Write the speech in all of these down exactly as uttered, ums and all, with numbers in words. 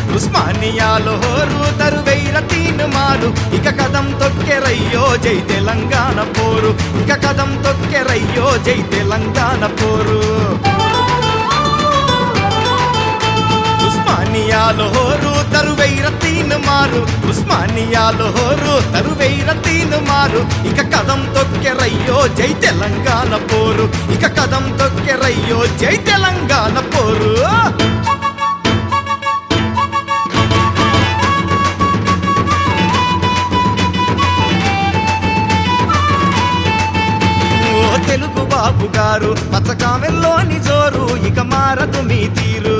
ఉస్మానియాలో హోరు తరువైర తీన్ మారు ఇక కదం తొక్కెరయ్యో జై తెలంగాణ పోరు ఇక కదం తొక్కెరయ్యో జై తెలంగాణ పోరు ఉస్మానియాలో హోరు తరువైర తీన్ మారు ఉస్మానియాలో హోరు తరువైర తీన్ మారు ఇక కదం తొక్కెరయ్యో జై తెలంగాణ పోరు ఇక కదం తొక్కెరయ్యో జై తెలంగాణ పోరు తెలుగు బాబు గారు పచ్చకామెల్లోని జోరు ఇక మారదు మీ తీరు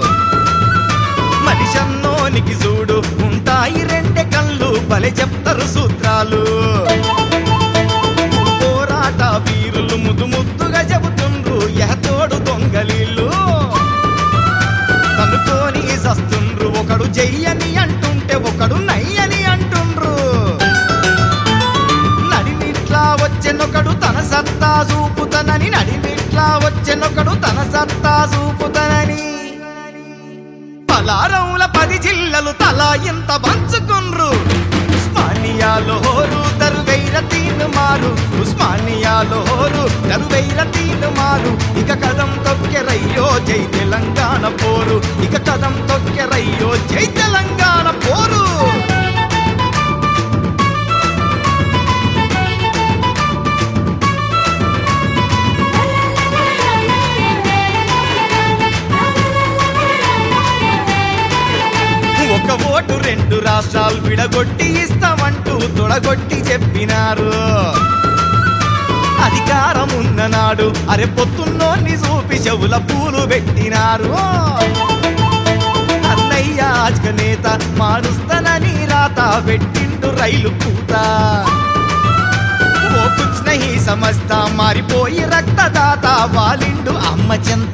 మనిషన్నోనికి చూడు ఉంటాయి రెండే కళ్ళు బలే చెప్తారు సూత్రాలు పోరాట వీరులు ముద్దు ముద్దుగా చెబుతుండ్రు ఎహతోడు దొంగలీళ్ళు కనుకొని సస్తుండ్రు ఒకడు జయ్యని అంటుంటే ఒకడు నయ్యని అంటుండ్రు నడిమిట్లా వచ్చెనొకడు తన సత్తా చూపుతనని నడిమిట్లా వచ్చెనొకడు తన సత్తా చూపుతనని పలారవుల పది జిల్లలు తలా ఇంత పంచుకుండ్రు ఉస్మానియాలో హోరు తరువైర తీన్ మారు ఉస్మానియాలో హోరు తరువైర తీన్ మారు ఇక కదం తొక్కెరయ్యో జై తెలంగాణ పోరు ఇక కదం తొక్కెరయ్యో జై తెలంగాణ పోరు ఒక ఓటు రెండు రాష్ట్రాలు విడగొట్టి ఇస్తామంటూ తొడగొట్టి చెప్పినారు అధికారం ఉన్న నాడు అరే పొత్తున్నోన్ని చూపి చెవుల పూలు పెట్టినారు అన్నయ్య ఆజ్క నేత మారుస్తానని రాత పెట్టిండు రైలు పూత ఓ కుచ్ నహీ సమజ్తా మారిపోయి రక్తదాత వాలిండు అమ్మ చెంత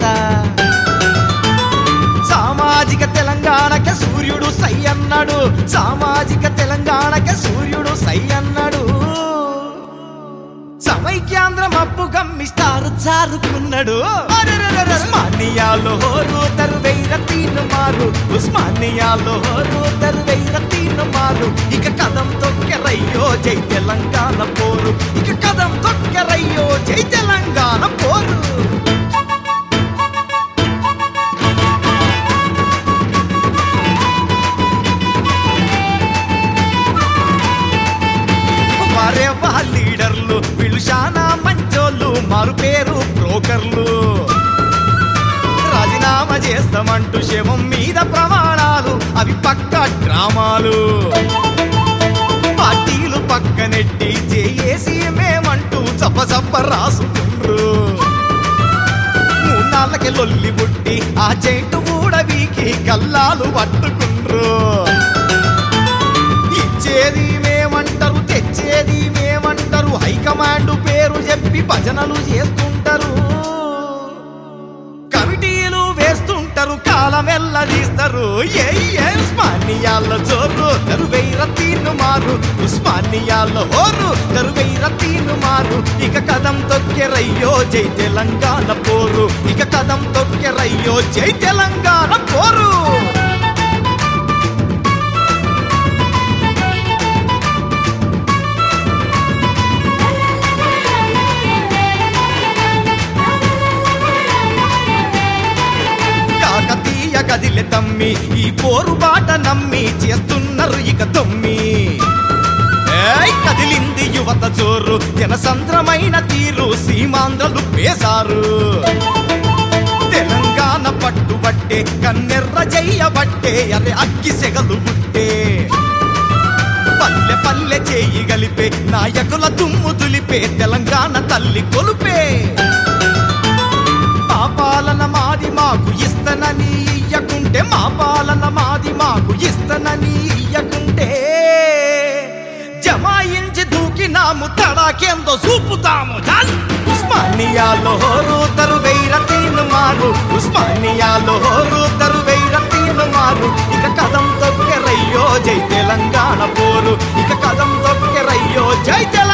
సామాజిక తెలంగాణకే సూర్యుడు సై అన్నాడు సామాజిక తెలంగాణకే సూర్యుడు సై అన్నాడు సమైక్యాంధ్రం అప్పు గమ్మిస్తారు చారుకున్నాడు ఉస్మానియాలో హోరు తరువైర తీన్ మారు ఉస్మానియాలో హోరు తరువైర తీన్ మారు ఇక కదం తొక్కెరయ్యో జై తెలంగాణ పోరు ఇక కదం తొక్కెరయ్యో జై తెలంగాణ పోరు లీడర్లు వీళ్ళు శానా మంచోళ్ళు మారు పేరు బ్రోకర్లు రాజీనామా చేస్తామంటూ శవం మీద ప్రమాణాలు అవి పక్క డ్రామాలు పార్టీలు పక్కనెట్టి చేసి మేమంటూ చప్ప చప్ప రాసుకుండ్రు మూన్నాళ్ళకి లొల్లి పుట్టి ఆ చెట్టు కూడా వీకి కల్లాలు పట్టుకుండ్రు ఇచ్చేది మేమంటారు తెచ్చేది మేమంటారు హైకమాండ్ పేరు చెప్పి భజనలు చేస్తుంటారు కమిటీలు వేస్తుంటారు కాలమెల్లదీస్తారు ఏ ఉస్మానియాలో జోరు తరువైర తీన్ మారు ఉస్మానియాలో హోరు తరువైర తీన్ మారు ఇక కదం తొక్కెరయ్యో జై తెలంగాణ పోరు ఇక కదం తొక్కెరయ్యో జై తెలంగాణ పోరు కదిలే తమ్మి ఈ పోరు బాట నమ్మి చేస్తున్నారు ఇక తొమ్మి కదిలింది యువత జోరు జనసంద్రమైన తీరు సీమాంధ్రలు పేసారు తెలంగాణ పట్టుబట్టే కన్నెర్ర జయ్యబట్టే అరే అగ్గి సెగలు పుట్టే పల్లె పల్లె చేయి గలిపే నాయకుల దుమ్ము దులిపే తెలంగాణ తల్లి కొలుపే మా పాలన మాది మాకు ఇస్తనని ఇయ్యకుంటే మా పాలన మాది మాకు ఇస్తనని ఇయ్యకుంటే జమాయించి దూకినాము తడాకేందో చూపుతాము ఉస్మానియాలో హోరు తరువైర తీన్ మారు ఉస్మానియాలో హోరు తరువైర తీన్ మారు ఇక కదం తొక్కెరయ్యో జై తెలంగాణ పోరు ఇక కదం తొక్కెరయ్యో జై తెలంగాణ